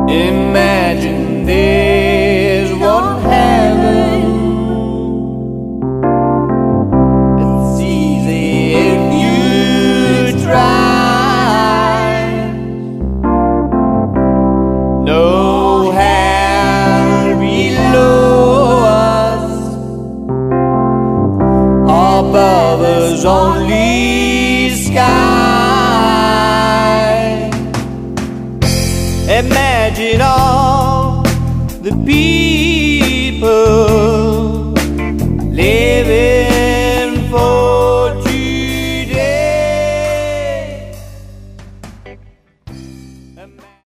Imagine there's one heaven. It's easy if you try. No hell below us, above us only sky. Imagine all the people living